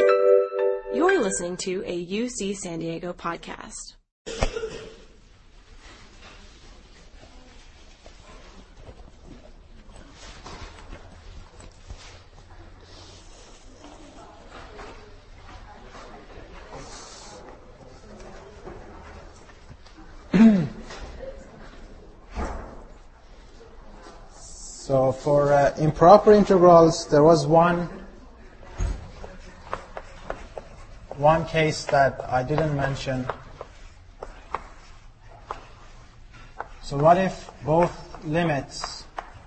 You're listening to a UC San Diego podcast. So for improper integrals, there was one case that I didn't mention. So what if both limits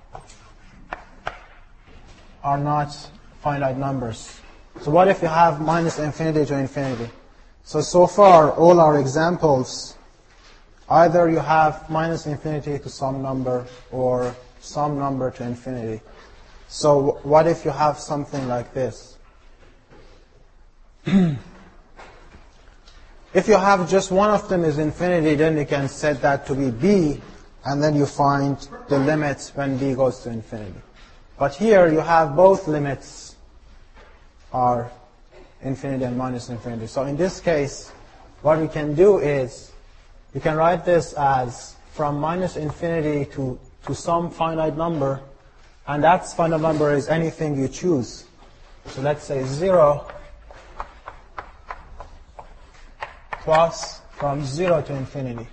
are not finite numbers? So what if you have minus infinity to infinity? So far, all our examples, either you have minus infinity to some number or some number to infinity. So what if you have something like this? If you have just one of them is infinity, then you can set that to be b, and then you find the limit when b goes to infinity. But here you have both limits are infinity and minus infinity. So in this case, what we can do is, you can write this as from minus infinity to some finite number, and that finite number is anything you choose. So let's say 0 plus from 0 to infinity.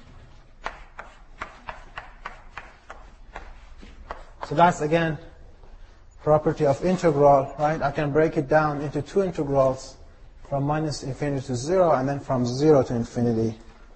So that's again property of integral, right? I can break it down into two integrals, from minus infinity to 0 and then from 0 to infinity.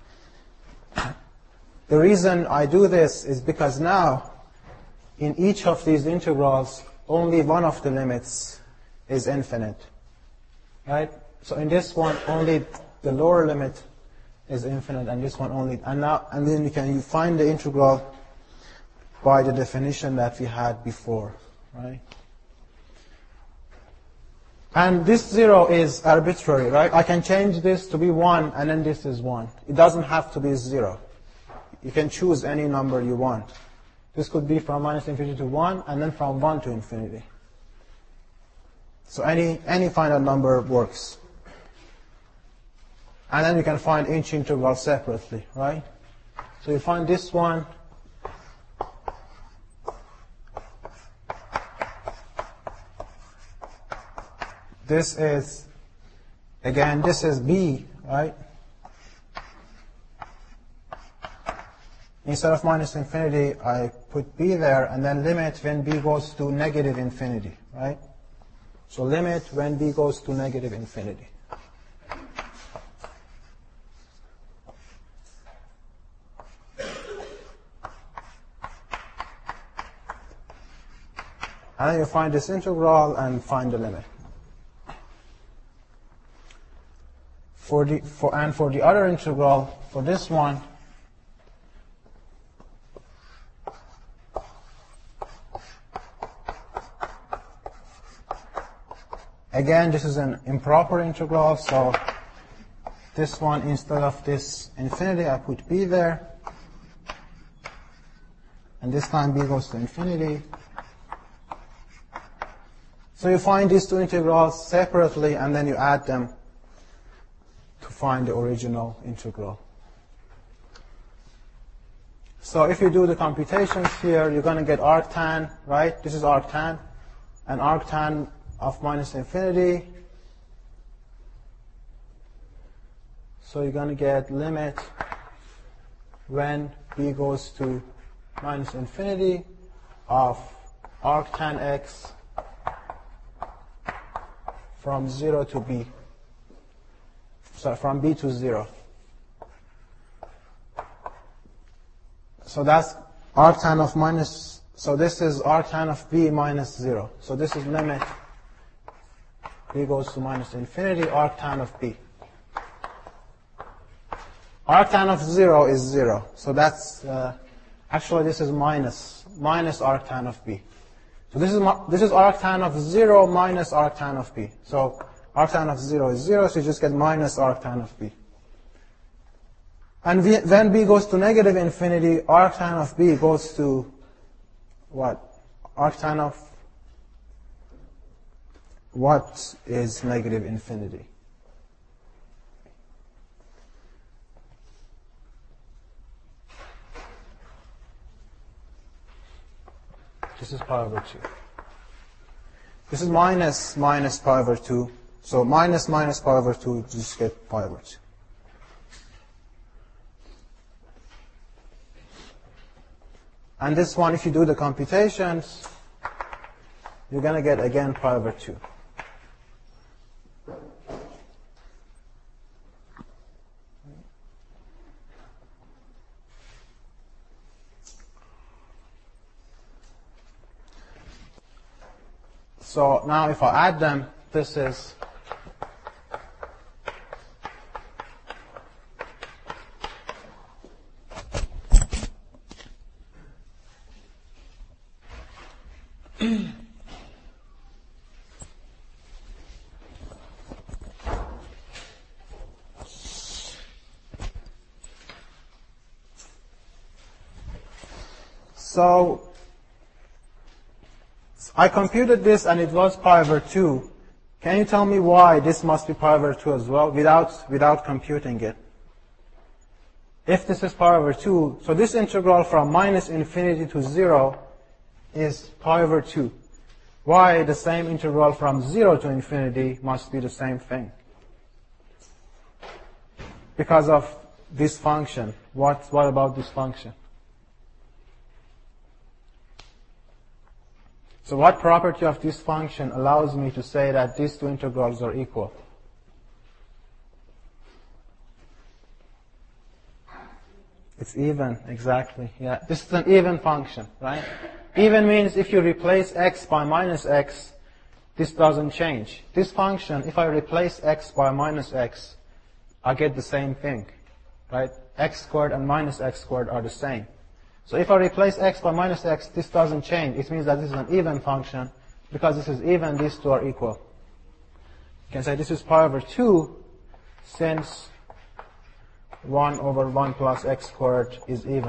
The reason I do this is because now, in each of these integrals, only one of the limits is infinite, right? So in this one, only the lower limit is infinite, and this one only. And then you find the integral by the definition that we had before, right? And this 0 is arbitrary, right? I can change this to be 1, and then this is 1. It doesn't have to be 0. You can choose any number you want. This could be from minus infinity to 1, and then from 1 to infinity. So any finite number works. And then you can find each integral separately, right? So you find this one. This is, again, this is b, right? Instead of minus infinity, I put b there, and then limit when b goes to negative infinity, right? So limit when b goes to negative infinity. And then you find this integral and find the limit. For the other integral, for this one, again, this is an improper integral, so this one, instead of this infinity, I put b there. And this time b goes to infinity. So you find these two integrals separately, and then you add them to find the original integral. So if you do the computations here, you're going to get arctan, right? This is arctan, and arctan of minus infinity. So you're going to get limit when b goes to minus infinity of arctan x from 0 to b. So from b to 0. So that's arctan of minus, so this is arctan of b minus 0. So this is limit b goes to minus infinity, arctan of b. Arctan of 0 is 0. So that's, actually this is minus arctan of b. So this is arctan of 0 minus arctan of b. So arctan of 0 is 0, so you just get minus arctan of b. And when b goes to negative infinity, arctan of b goes to what? Arctan of what is negative infinity? This is pi over 2. This is minus pi over 2. So minus pi over 2, just get pi over 2. And this one, if you do the computations, you're going to get again pi over 2. So now if I add them, this is so I computed this and it was pi over 2. Can you tell me why this must be pi over 2 as well without computing it? If this is pi over 2, so this integral from minus infinity to 0 is pi over 2. Why the same integral from 0 to infinity must be the same thing? Because of this function. What about this function? So what property of this function allows me to say that these two integrals are equal? It's even, exactly. Yeah, this is an even function, right? Even means if you replace x by minus x, this doesn't change. This function, if I replace x by minus x, I get the same thing, right? X squared and minus x squared are the same. So if I replace x by minus x, this doesn't change. It means that this is an even function. Because this is even, these two are equal. You can say this is pi over 2 since 1 over 1 plus x squared is even.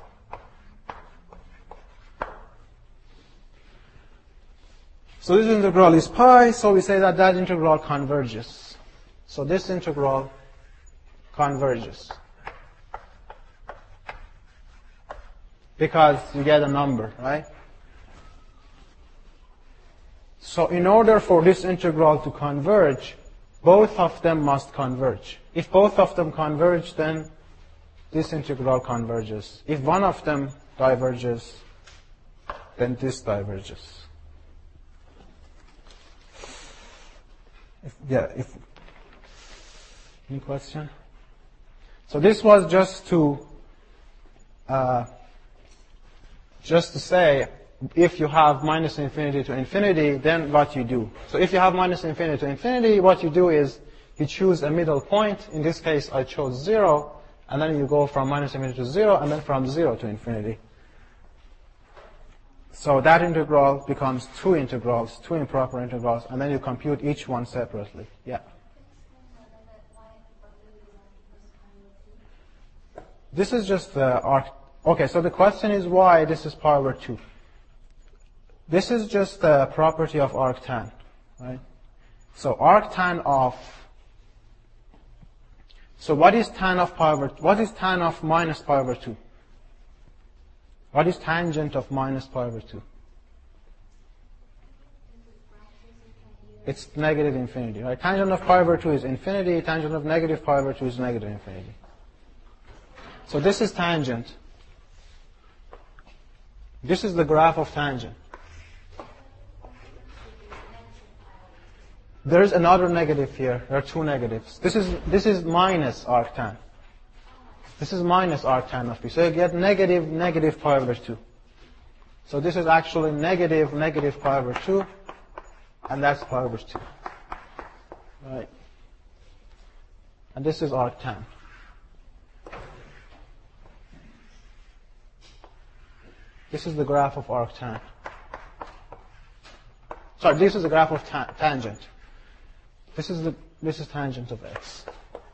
So this integral is pi, so we say that that integral converges. So this integral converges. Because you get a number, right? So in order for this integral to converge, both of them must converge. If both of them converge, then this integral converges. If one of them diverges, then this diverges. Any question? So this was just to say, if you have minus infinity to infinity, then what you do. So if you have minus infinity to infinity, what you do is you choose a middle point. In this case, I chose 0, and then you go from minus infinity to 0, and then from 0 to infinity. So that integral becomes two integrals, two improper integrals, and then you compute each one separately. Yeah. This is just the arc. Okay, so the question is why this is pi over 2. This is just the property of arctan, right? So arctan of, so what is tan of pi over, what is tan of minus pi over 2? What is tangent of minus pi over 2? It's negative infinity, right? Tangent of pi over 2 is infinity, tangent of negative pi over 2 is negative infinity. So this is tangent. This is the graph of tangent. There is another negative here. There are two negatives. This is minus arctan. This is minus arctan of p. So you get negative pi over 2. So this is actually negative pi over 2, and that's pi over 2. Right. And this is arctan. This is the graph of arctan. Sorry, this is the graph of tangent. This is tangent of x.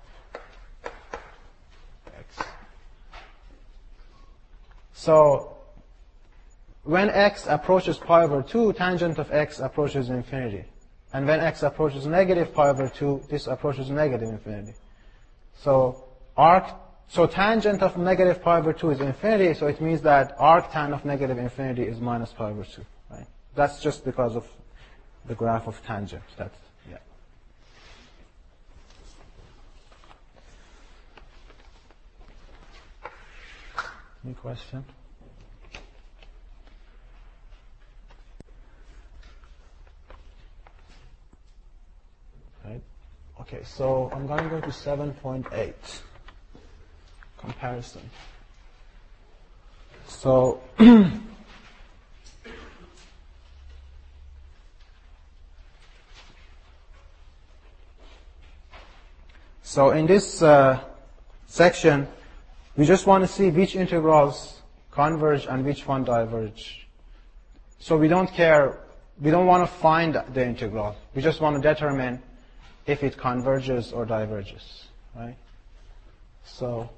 So when x approaches pi over 2, tangent of x approaches infinity. And when x approaches negative pi over 2, this approaches negative infinity. So tangent of negative pi over 2 is infinity, so it means that arctan of negative infinity is minus pi over 2. Right? That's just because of the graph of tangent. Yeah. Any question? Right. Okay, so I'm going to go to 7.8. Comparison. So so in this section, we just want to see which integrals converge and which one diverge. So we don't care, we don't want to find the integral. We just want to determine if it converges or diverges, right? So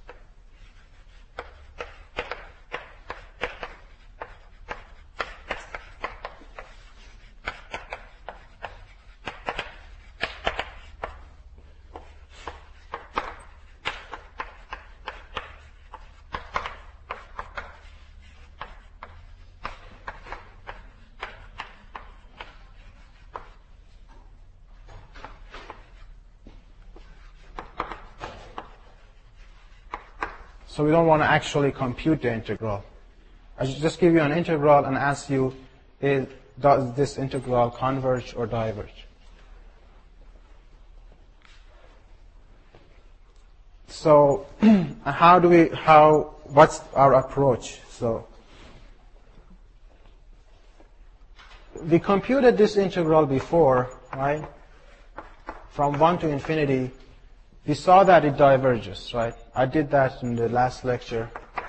So we don't want to actually compute the integral. I should just give you an integral and ask you, does this integral converge or diverge? So what's our approach? So we computed this integral before, right? From 1 to infinity. We saw that it diverges, right? I did that in the last lecture.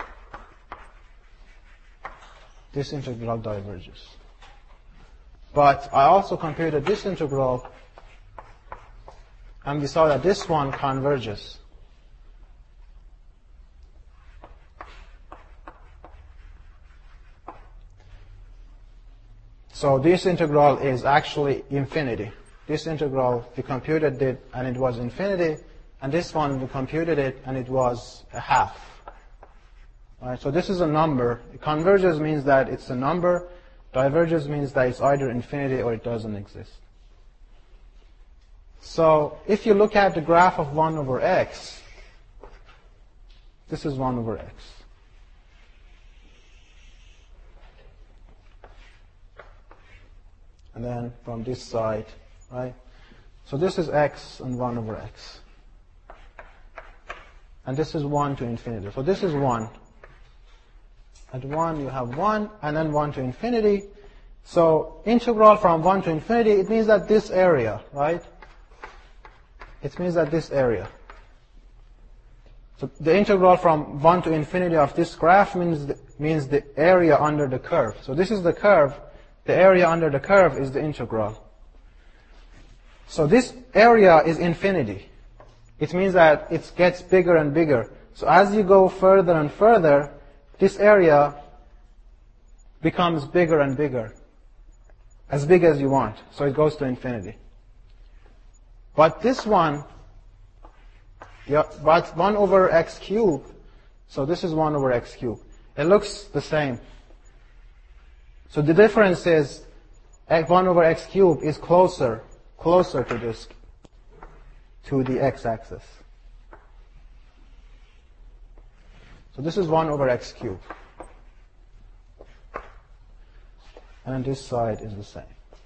This integral diverges. But I also computed this integral, and we saw that this one converges. So this integral is actually infinity. This integral, we computed it, and it was infinity. And this one, we computed it, and it was a half. Right, so this is a number. Converges means that it's a number. Diverges means that it's either infinity or it doesn't exist. So if you look at the graph of 1 over x, this is 1 over x. And then from this side, right? So this is x and 1 over x. And this is 1 to infinity. So this is 1. At 1 you have 1, and then 1 to infinity. So integral from 1 to infinity, it means that this area, right? It means that this area. So the integral from 1 to infinity of this graph means the area under the curve. So this is the curve. The area under the curve is the integral. So this area is infinity. It means that it gets bigger and bigger. So as you go further and further, this area becomes bigger and bigger, as big as you want. So it goes to infinity. But this one, but 1 over x cubed, so this is 1 over x cubed. It looks the same. So the difference is 1 over x cubed is closer to this, to the x-axis. So this is 1 over x cubed. And then this side is the same.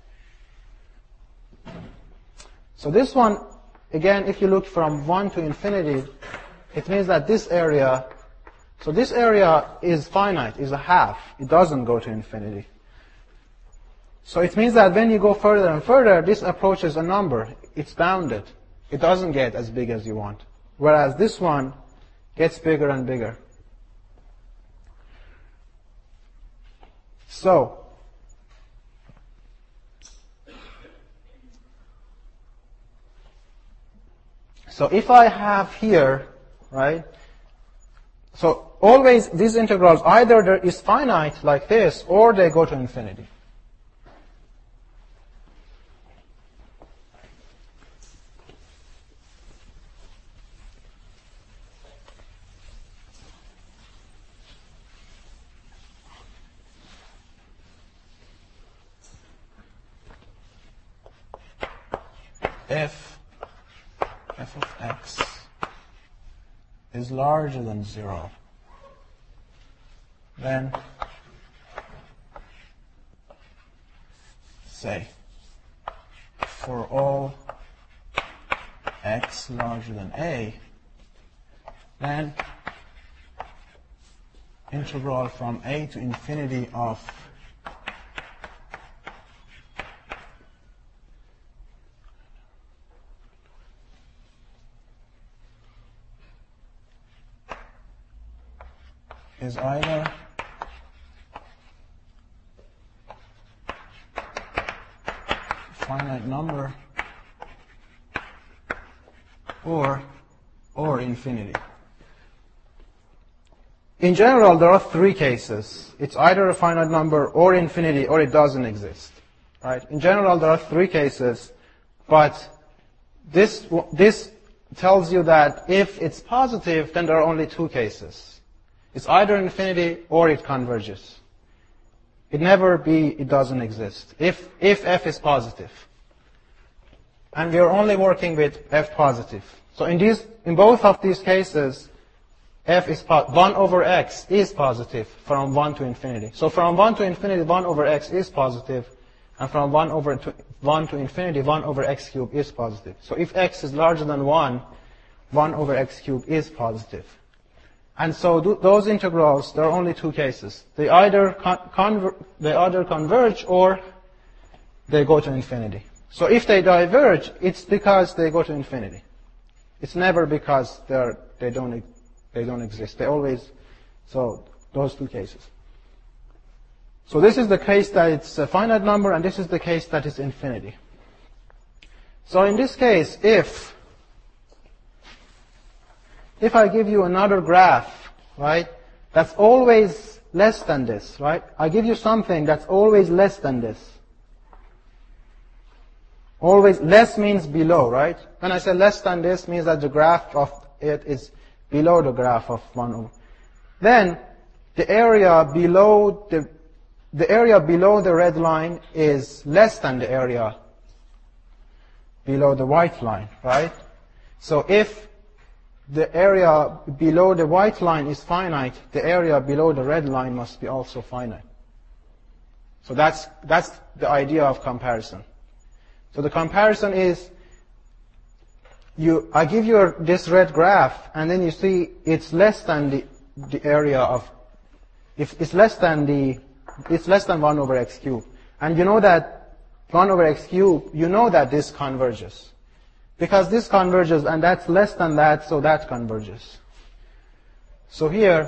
So this one, again, if you look from 1 to infinity, it means that this area, so this area is finite, is a half. It doesn't go to infinity. So it means that when you go further and further, this approaches a number. It's bounded. It doesn't get as big as you want. Whereas this one gets bigger and bigger. So if I have here, right, so always these integrals, either there is finite like this, or they go to infinity. if f of x is larger than 0, then say for all x larger than a, then integral from a to infinity of is either finite number or infinity. In general, there are three cases. It's either a finite number or infinity, or it doesn't exist. Right? In general, there are three cases, but this tells you that if it's positive, then there are only two cases. It's either infinity or it converges. It never be, it doesn't exist. If f is positive. And we are only working with f positive. So in both of these cases, f is 1 over x is positive from 1 to infinity. So from 1 to infinity, 1 over x is positive. And from 1 to infinity, 1 over x cubed is positive. So if x is larger than 1, 1 over x cubed is positive. And so those integrals, there are only two cases. They either converge or they go to infinity. So if they diverge, it's because they go to infinity. It's never because they don't exist. They always, so those two cases. So this is the case that it's a finite number, and this is the case that it's infinity. So in this case, if I give you another graph, right, that's always less than this, right? I give you something that's always less than this. Always less means below, right? When I say less than this, means that the graph of it is below the graph of 1 over. Then the area below the red line is less than the area below the white line, right? So if the area below the white line is finite, the area below the red line must be also finite. So that's the idea of comparison. So the comparison is I give you this red graph, and then you see it's less than the area of, if it's less than 1 over x cubed. And you know that 1 over x cubed, you know that this converges. Because this converges, and that's less than that, so that converges. So here,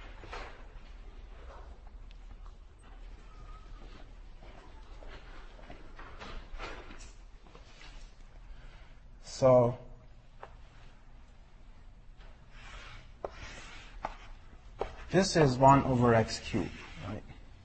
so this is 1 over x cubed, right?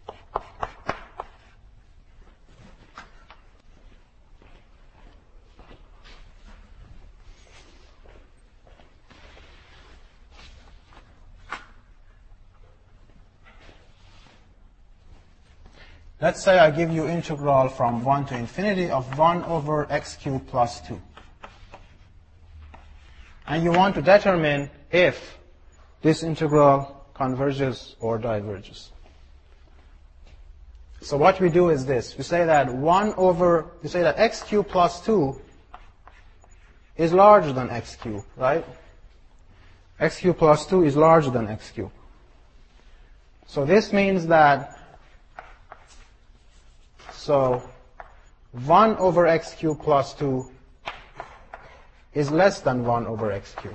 Let's say I give you integral from 1 to infinity of 1 over x cubed plus 2. And you want to determine if this integral converges or diverges. So what we do is this. We say that x cubed plus 2 is larger than x cubed, right? X cubed plus 2 is larger than x cubed. So this means that 1 over x cubed plus 2 is less than 1 over x cubed.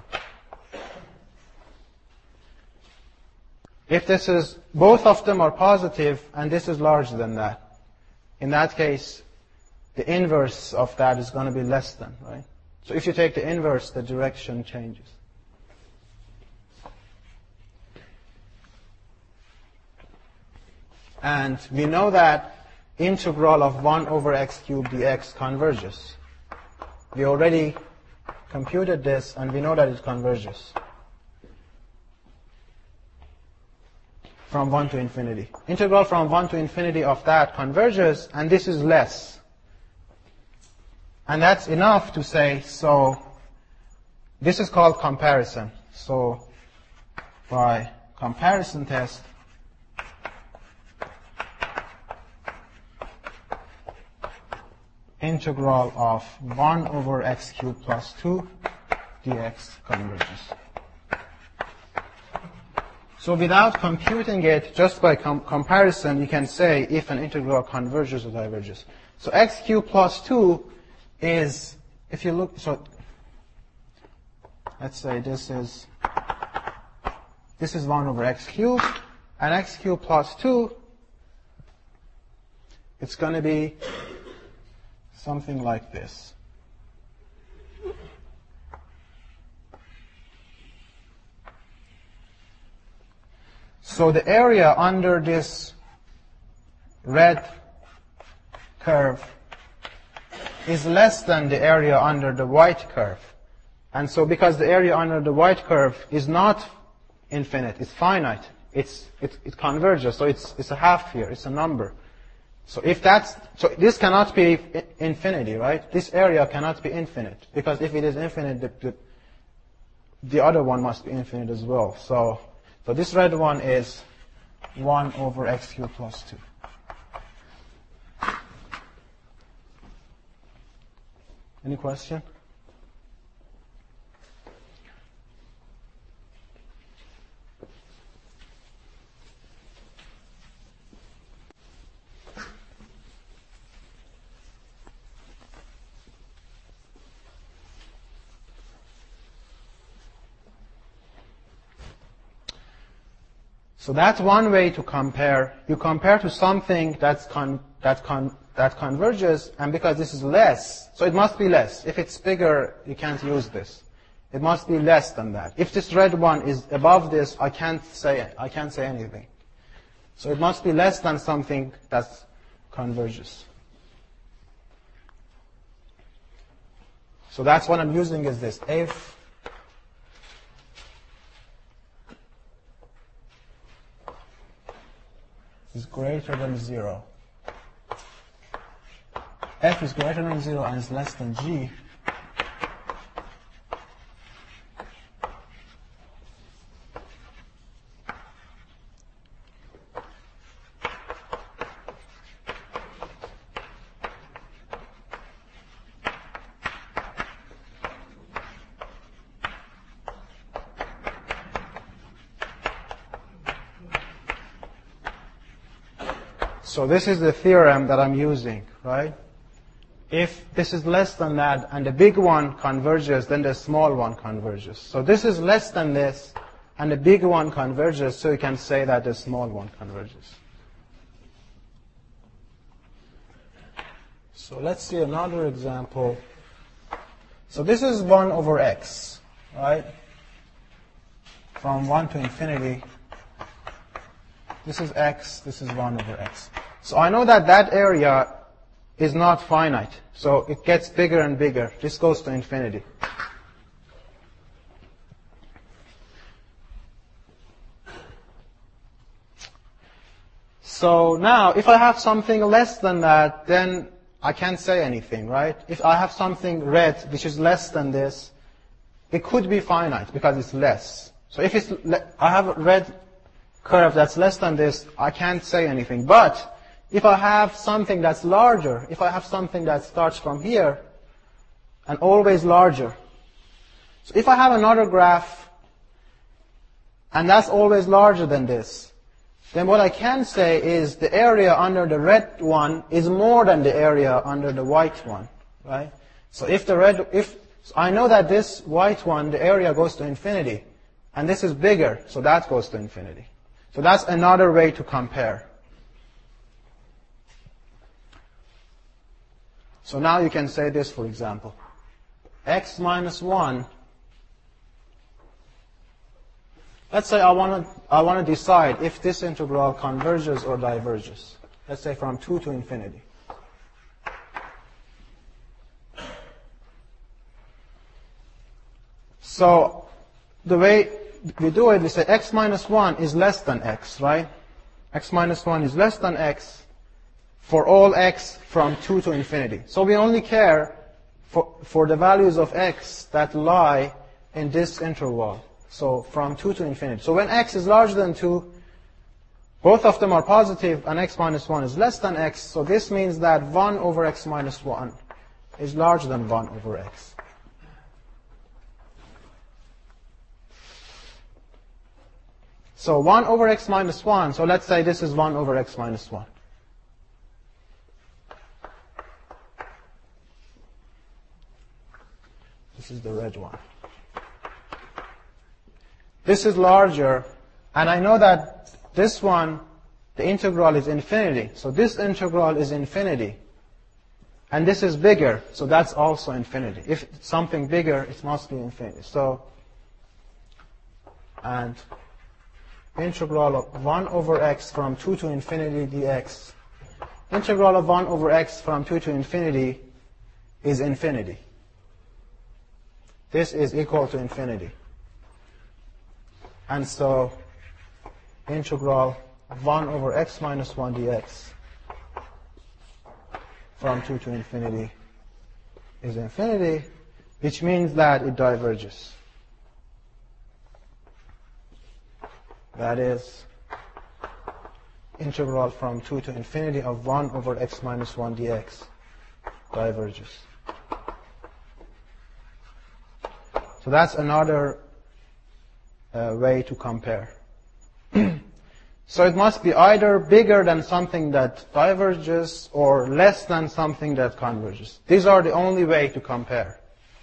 If this is, both of them are positive, and this is larger than that, in that case, the inverse of that is going to be less than, right? So if you take the inverse, the direction changes. And we know that integral of 1 over x cubed dx converges. We already computed this, and we know that it converges from 1 to infinity. Integral from 1 to infinity of that converges, and this is less. And that's enough to say, so this is called comparison. So by comparison test, integral of 1 over x cubed plus 2 dx converges. So without computing it, just by comparison, you can say if an integral converges or diverges. So x cubed plus 2 is, if you look, so let's say this is 1 over x cubed, and x cubed plus 2, it's going to be something like this. So the area under this red curve is less than the area under the white curve. And so because the area under the white curve is not infinite, it's finite, it converges, so it's a half here, it's a number. So this cannot be infinity, right? This area cannot be infinite, because if it is infinite, the other one must be infinite as well. So this red one is 1 over x cubed plus 2. Any question? So that's one way to compare. You compare to something that converges, and because this is less, so it must be less. If it's bigger, you can't use this. It must be less than that. If this red one is above this, I can't say anything. So it must be less than something that converges. So that's what I'm using is this. If is greater than 0. F is greater than 0 and is less than g. So this is the theorem that I'm using, right? If this is less than that and the big one converges, then the small one converges. So this is less than this and the big one converges, so you can say that the small one converges. So let's see another example. So this is 1 over x, right? From 1 to infinity. This is x, this is 1 over x. So I know that that area is not finite. So it gets bigger and bigger. This goes to infinity. So now, if I have something less than that, then I can't say anything, right? If I have something red, which is less than this, it could be finite because it's less. So if I have a red curve that's less than this, I can't say anything. But if I have something that's larger, if I have something that starts from here and always larger, so if I have another graph and that's always larger than this, then what I can say is the area under the red one is more than the area under the white one, right? So so I know that this white one, the area goes to infinity, and this is bigger, so that goes to infinity. So that's another way to compare. So now you can say this, for example. X minus 1. Let's say I want to decide if this integral converges or diverges. Let's say from 2 to infinity. So the way we do it, we say x minus 1 is less than x, right? X minus 1 is less than x for all x from 2 to infinity. So we only care for the values of x that lie in this interval. So from 2 to infinity. So when x is larger than 2, both of them are positive, and x minus 1 is less than x. So this means that 1 over x minus 1 is larger than 1 over x. So 1 over x minus 1, so let's say this is 1 over x minus 1. This is the red one. This is larger, and I know that this one, the integral is infinity. So this integral is infinity. And this is bigger, so that's also infinity. If it's something bigger, it must be infinity. So, and integral of 1 over x from 2 to infinity dx. Integral of 1 over x from 2 to infinity is infinity. This is equal to infinity. And so, integral of 1 over x minus 1 dx from 2 to infinity is infinity, which means that it diverges. That is, integral from 2 to infinity of 1 over x minus 1 dx diverges. So that's another way to compare. So it must be either bigger than something that diverges or less than something that converges. These are the only way to compare.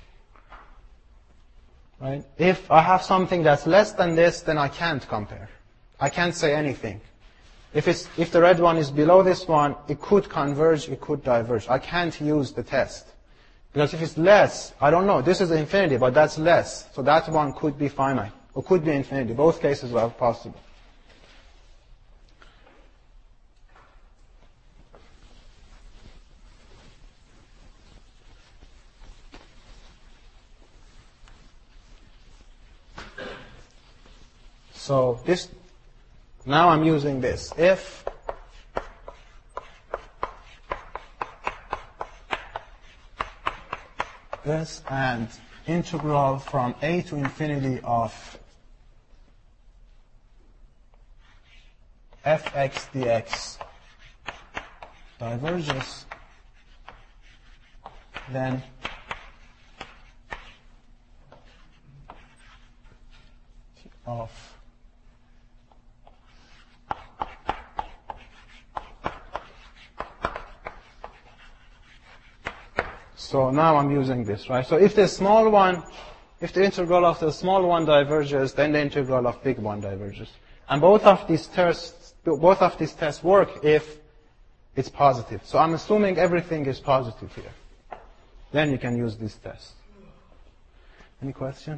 Right? If I have something that's less than this, then I can't compare. I can't say anything. If the red one is below this one, it could converge, it could diverge. I can't use the test. Because if it's less, I don't know. This is infinity, but that's less. So that one could be finite, or could be infinity. Both cases are possible. So this, now I'm using this. If this and integral from a to infinity of fx dx diverges, then of So now I'm using this, right? So if the small one, if the integral of the small one diverges, then the integral of big one diverges. And both of these tests work if it's positive. So I'm assuming everything is positive here. Then you can use this test. Any question?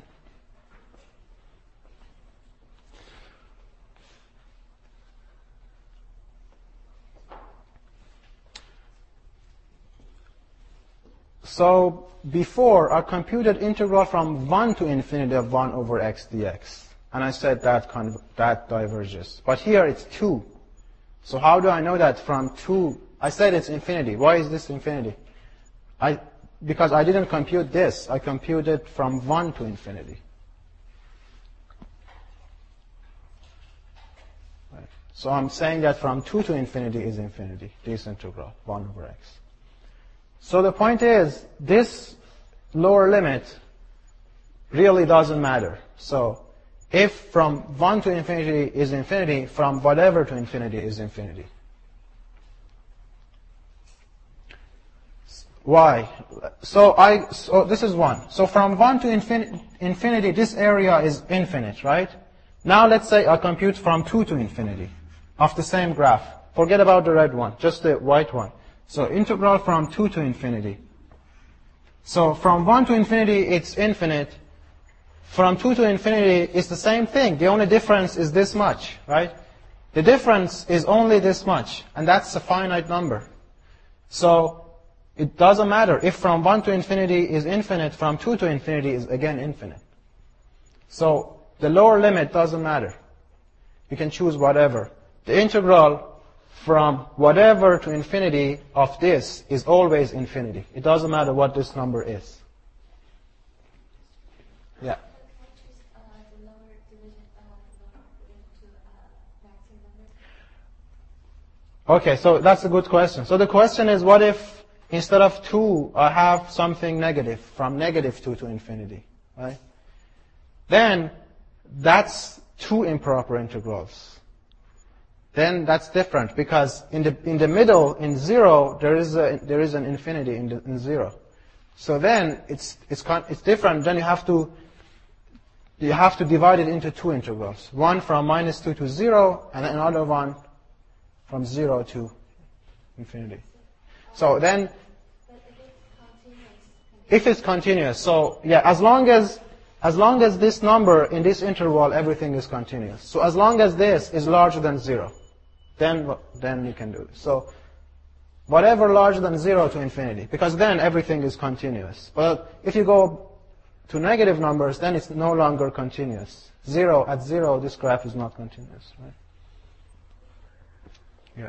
So before, I computed integral from 1 to infinity of 1 over x dx. And I said that diverges. But here it's 2. So how do I know that from 2? I said it's infinity. Why is this infinity? Because I didn't compute this. I computed from 1 to infinity. Right. So I'm saying that from 2 to infinity is infinity, this integral, 1 over x. So the point is, this lower limit really doesn't matter. So if from 1 to infinity is infinity, from whatever to infinity is infinity. Why? So this is 1. So from 1 to infinity, this area is infinite, right? Now let's say I compute from 2 to infinity of the same graph. Forget about the red one, just the white one. So integral from 2 to infinity. So from 1 to infinity, it's infinite. From 2 to infinity, it's the same thing. The only difference is this much, right? The difference is only this much, and that's a finite number. So it doesn't matter. If from 1 to infinity is infinite, from 2 to infinity is again infinite. So the lower limit doesn't matter. You can choose whatever. The integral from whatever to infinity of this is always infinity. It doesn't matter what this number is. Yeah. Okay, so that's a good question. So the question is, what if instead of 2, I have something negative, from -2 to infinity, right? Then that's 2 improper integrals. Then that's different, because in the middle, in 0, there is an infinity in 0. So then it's different. Then you have to divide it into 2 integrals. One from -2 to 0, and another one from 0 to infinity. So then, if it's continuous, so yeah, as long as this number in this interval, everything is continuous. So as long as this is larger than 0, then you can do this. So whatever larger than 0 to infinity, because then everything is continuous. But if you go to negative numbers, then it's no longer continuous. At 0, this graph is not continuous, right? Yeah.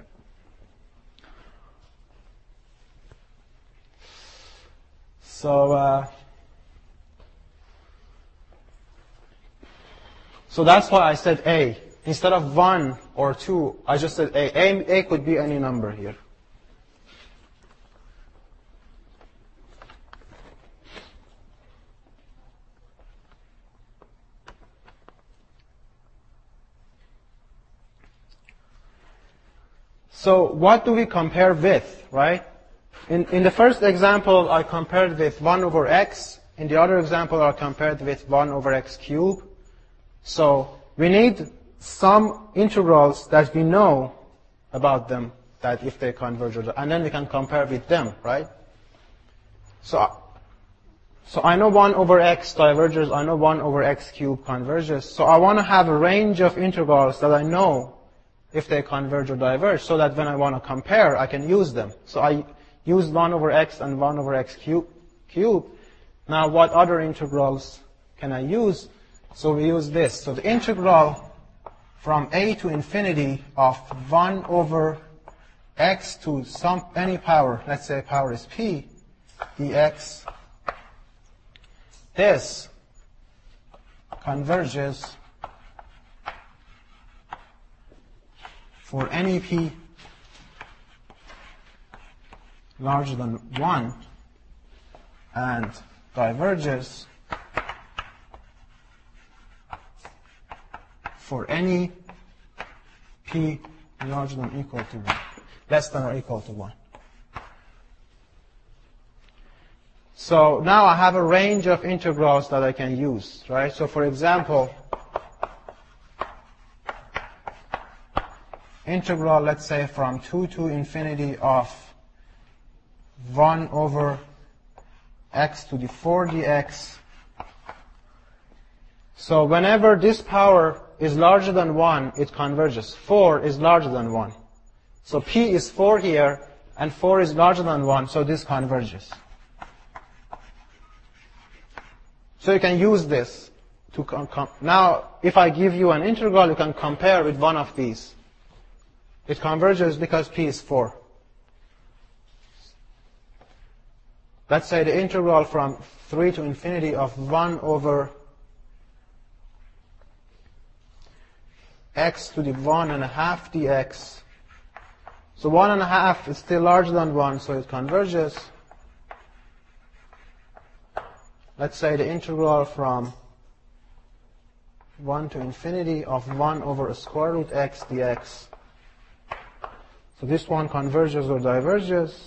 So that's why I said A. Instead of 1 or 2, I just said A. A could be any number here. So what do we compare with, right? In the first example, I compared with 1 over x. In the other example, I compared with 1 over x cubed. So we need some integrals that we know about them, that if they converge, and then we can compare with them, right? So I know 1 over x diverges. I know 1 over x cubed converges. So I want to have a range of integrals that I know if they converge or diverge, so that when I want to compare, I can use them. So I use 1 over x and 1 over x cubed. Now, what other integrals can I use? So we use this. So the integral from a to infinity of 1 over x to any power, let's say power is p, dx, this converges for any p larger than 1 and diverges for any p larger than or equal to 1, less than or equal to 1. So now I have a range of integrals that I can use, right? So for example, integral, let's say, from 2 to infinity of 1 over x to the 4 dx. So whenever this power is larger than 1, it converges. 4 is larger than 1. So p is 4 here, and 4 is larger than 1, so this converges. So you can use this to now, if I give you an integral, you can compare with one of these. It converges because p is 4. Let's say the integral from 3 to infinity of 1 over x to the 1.5 dx. So 1.5 is still larger than 1, so it converges. Let's say the integral from 1 to infinity of 1 over a square root x dx. So this one converges or diverges.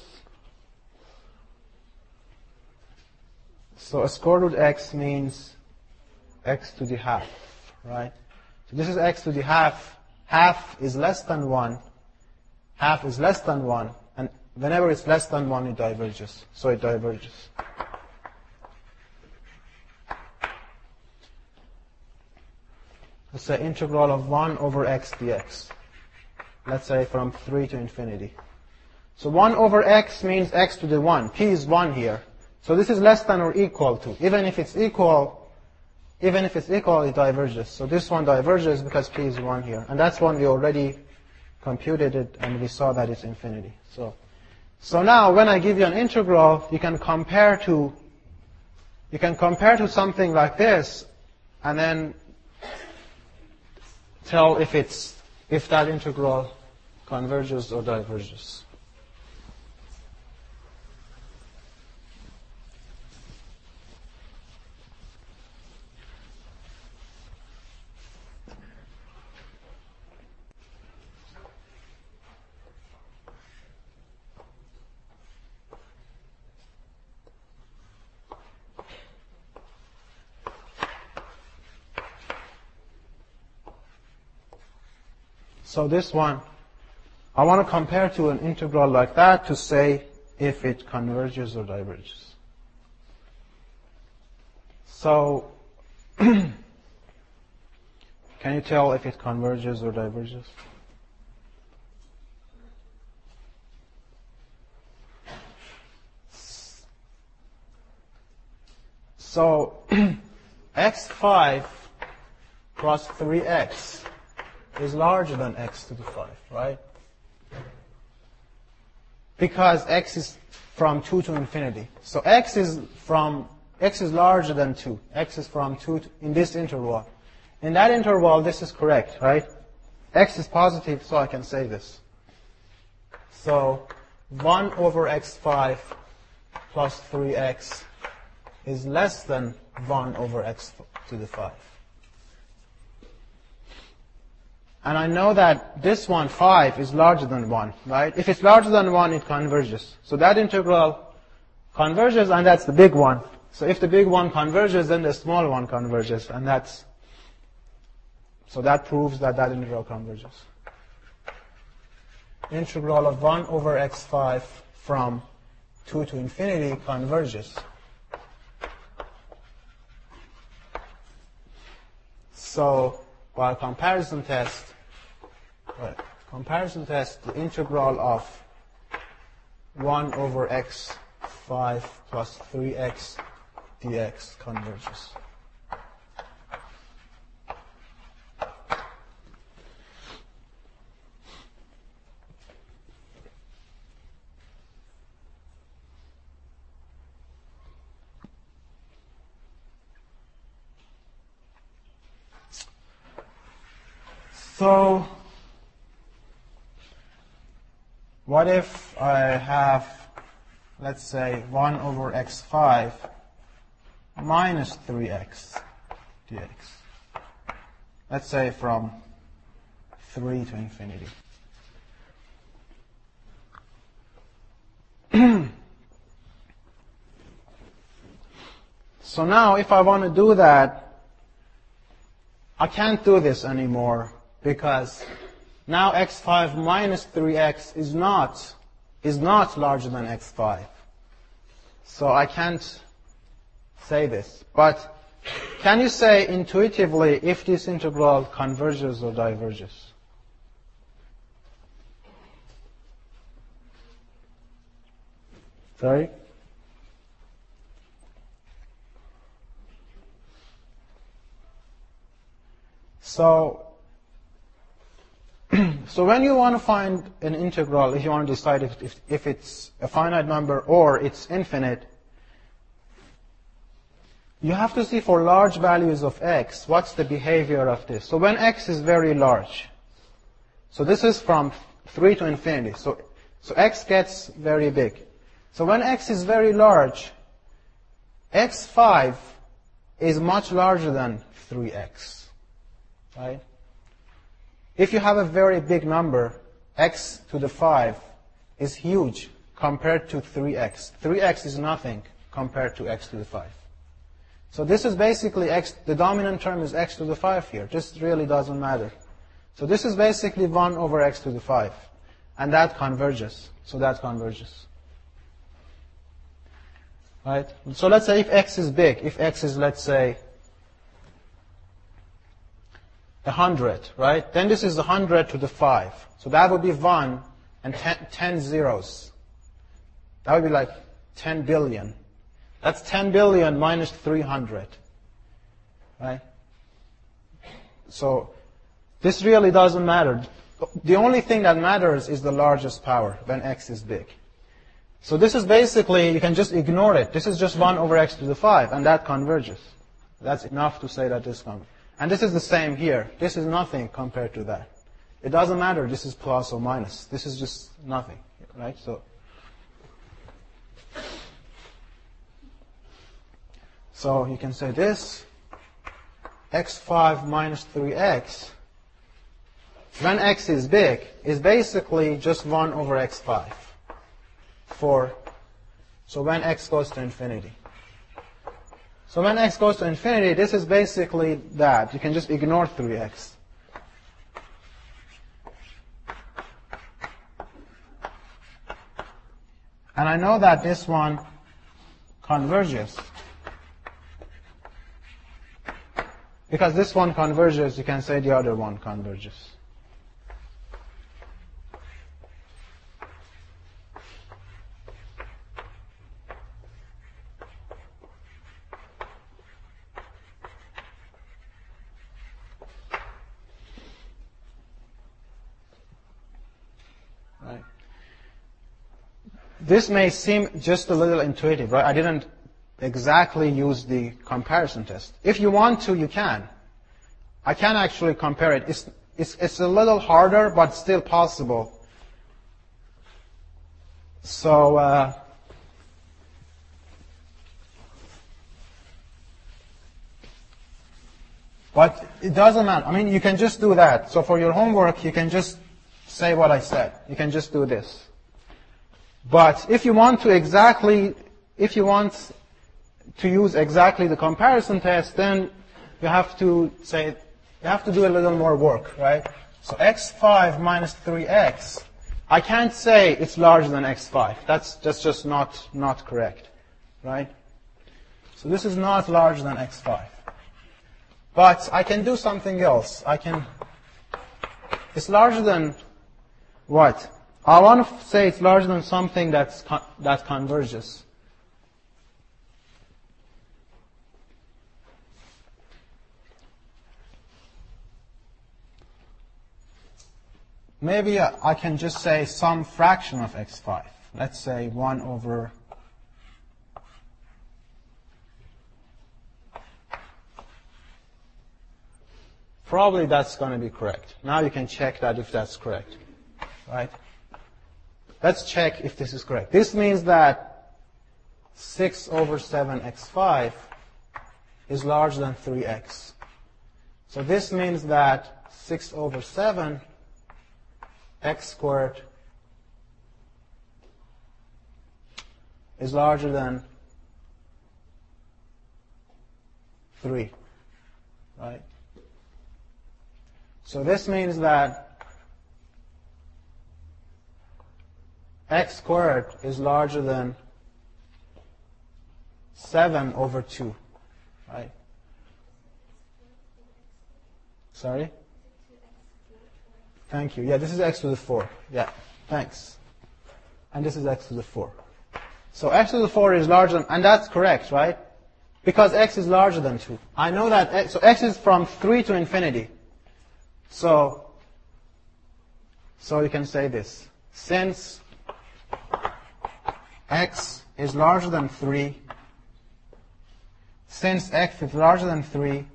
So a square root x means x to the half, right? So this is x to the half. Half is less than 1. Half is less than 1. And whenever it's less than 1, it diverges. So it diverges. Let's say integral of 1 over x dx. Let's say from 3 to infinity. So 1 over x means x to the 1. P is 1 here. So this is less than or equal to. Even if it's equal, it diverges. So this one diverges because p is 1 here. And that's one we already computed it, and we saw that it's infinity. So now when I give you an integral, you can compare to something like this, and then tell if that integral converges or diverges. So this one, I want to compare to an integral like that to say if it converges or diverges. So, can you tell if it converges or diverges? So, x5 plus 3x is larger than x to the 5, right? Because x is from 2 to infinity. So x is larger than 2. X is from 2 to, in this interval. In that interval, this is correct, right? X is positive, so I can say this. So 1 over x5 plus 3x is less than 1 over x to the 5. And I know that this one, 5, is larger than 1, right? If it's larger than 1, it converges. So that integral converges, and that's the big one. So if the big one converges, then the small one converges. And so that proves that that integral converges. Integral of 1 over x5 from 2 to infinity converges. So by comparison test, the integral of 1 over x5 plus 3x dx converges. So, what if I have, let's say, 1 over x5 minus 3x dx? Let's say from 3 to infinity. So now, if I want to do that, I can't do this anymore, because now x5 minus 3x is not larger than x5. So I can't say this. But can you say intuitively if this integral converges or diverges? Sorry? So when you want to find an integral, if you want to decide if it's a finite number or it's infinite, you have to see for large values of x, what's the behavior of this. So when x is very large, so this is from 3 to infinity, so x gets very big. So when x is very large, x5 is much larger than 3x, right? If you have a very big number, x to the 5 is huge compared to 3x. 3x is nothing compared to x to the 5. So this is basically x, the dominant term is x to the 5 here. This really doesn't matter. So this is basically 1 over x to the 5. And that converges. So that converges. Right? So let's say if x is big, if x is, let's say, 100, right? Then this is 100 to the 5. So that would be 1 and 10 zeros. That would be like 10 billion. That's 10 billion minus 300, right? So this really doesn't matter. the only thing that matters is the largest power when x is big. So this is basically, you can just ignore it. This is just 1 over x to the 5, and that converges. That's enough to say that this converges. And this is the same here. This is nothing compared to that. It doesn't matter this is plus or minus. This is just nothing, right? So you can say this, x5 minus 3x, when x is big, is basically just 1 over x5. So when x goes to infinity. So when x goes to infinity, this is basically that. You can just ignore 3x. And I know that this one converges. Because this one converges, you can say the other one converges. Right. This may seem just a little intuitive, right? I didn't exactly use the comparison test. If you want to, you can. I can actually compare it. It's a little harder, but still possible. So, but it doesn't matter. I mean, you can just do that. So for your homework, you can just say what I said. You can just do this. But if you want to use exactly the comparison test, then you have to do a little more work, right? So x5 minus 3x, I can't say it's larger than x5. That's just not correct, right? So this is not larger than x5. But I can do something else. It's larger than what? I want to say it's larger than something that converges. Maybe I can just say some fraction of x5. Let's say 1 over probably that's going to be correct. Now you can check that if that's correct, right? Let's check if this is correct. This means that 6 over 7 x5 is larger than 3x. So this means that 6 over 7 x squared is larger than 3, right? So this means that x squared is larger than 7 over 2, right? Sorry? Thank you. Yeah, this is x to the 4. Yeah, thanks. And this is x to the 4. So x to the 4 is larger than, and that's correct, right? Because x is larger than 2. I know that so x is from 3 to infinity. So you can say this. Since x is larger than 3, since x is larger than 3,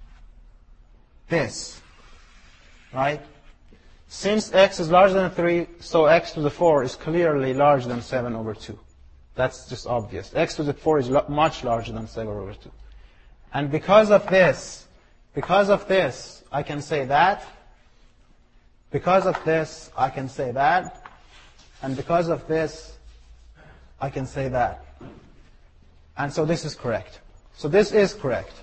this, right? Since x is larger than 3, so x to the 4 is clearly larger than 7 over 2. That's just obvious. X to the 4 is much larger than 7 over 2. And because of this, I can say that. Because of this, I can say that. And because of this, I can say that. And so this is correct. So this is correct.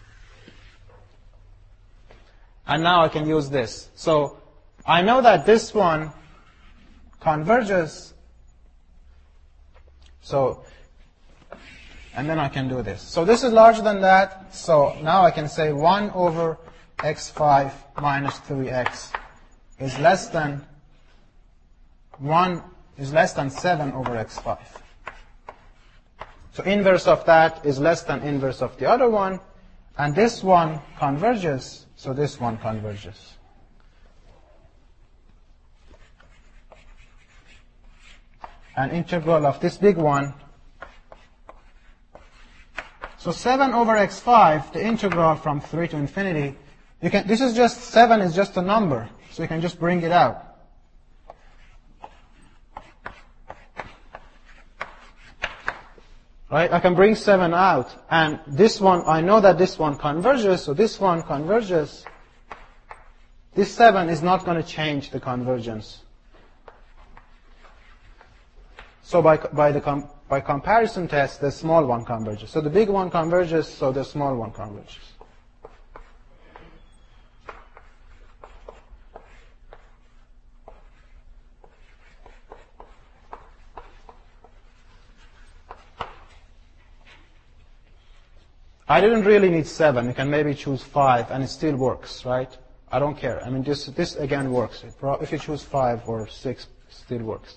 And now I can use this. So I know that this one converges. So, and then I can do this. So this is larger than that. So now I can say 1 over x5 minus 3x is less than 7 over x5. So inverse of that is less than inverse of the other one. And this one converges, so this one converges. and integral of this big one. So 7 over x5, the integral from 3 to infinity, this is just, 7 is just a number, so you can just bring it out. Right? I can bring 7 out, and this one, I know that this one converges, so this one converges. This 7 is not going to change the convergence. So by comparison test, the small one converges. So the big one converges, so the small one converges. I didn't really need 7. You can maybe choose 5, and it still works, right? I don't care. I mean, this again works. If you choose 5 or 6, it still works.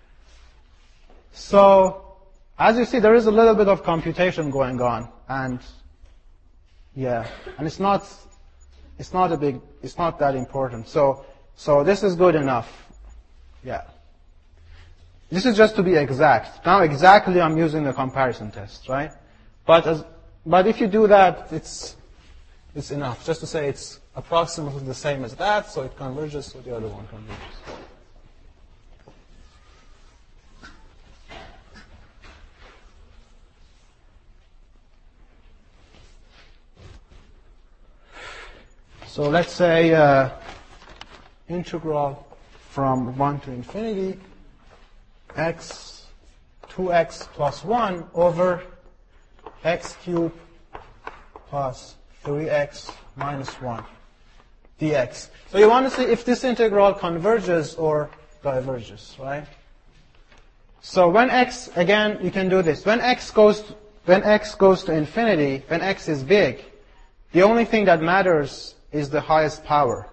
So, as you see, there is a little bit of computation going on, and yeah, and it's not that important. So this is good enough. Yeah. This is just to be exact. Now exactly I'm using the comparison test, right? But if you do that, it's enough. Just to say it's approximately the same as that, so it converges, so the other one converges. So let's say integral from 1 to infinity x 2x plus 1 over x cubed plus 3x minus 1 dx. So you want to see if this integral converges or diverges, right? So when x, again, you can do this. When x goes to infinity, when x is big, the only thing that matters is the highest power.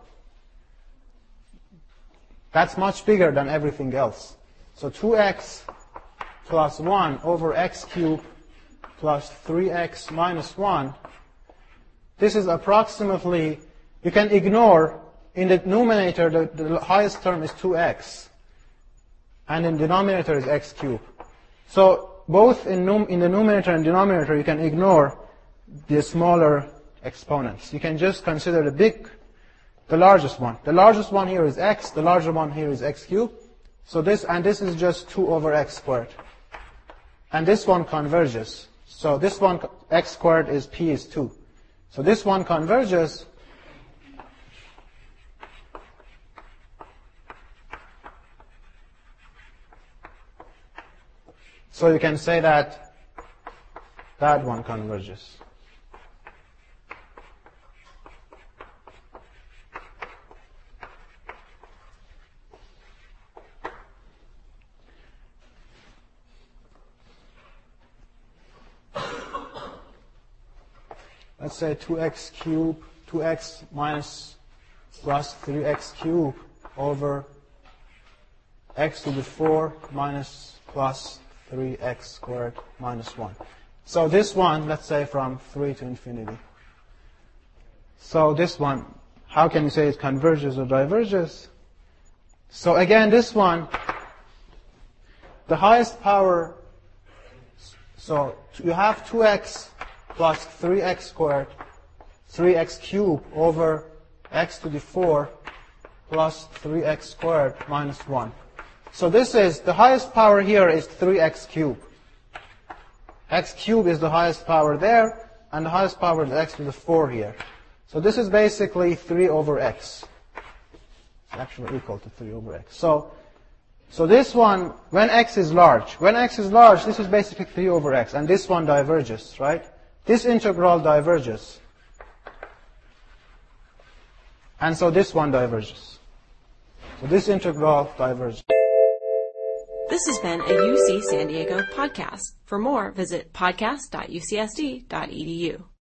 That's much bigger than everything else. So 2x plus 1 over x cubed plus 3x minus 1. This is approximately, you can ignore, in the numerator, the highest term is 2x. And in the denominator is x cubed. So both in the numerator and denominator, you can ignore the smaller exponents. You can just consider the largest one. The largest one here is x, the larger one here is x cubed. So this is just 2 over x squared. And this one converges. So this one, x squared is p is 2. So this one converges. So you can say that that one converges. Let's say 2x cubed, 2x minus plus 3x cubed over x to the 4 minus plus 3x squared minus 1. So this one, let's say from 3 to infinity. So this one, how can you say it converges or diverges? So again, this one, the highest power, so you have 2x plus 3x squared, 3x cubed over x to the 4 plus 3x squared minus 1. So this is, the highest power here is 3x cubed. X cubed is the highest power there, and the highest power is x to the 4 here. So this is basically 3 over x. It's actually equal to 3 over x. So this one, when x is large, this is basically 3 over x, and this one diverges, right? This integral diverges. And so this one diverges. So this integral diverges. This has been a UC San Diego podcast. For more, visit podcast.ucsd.edu.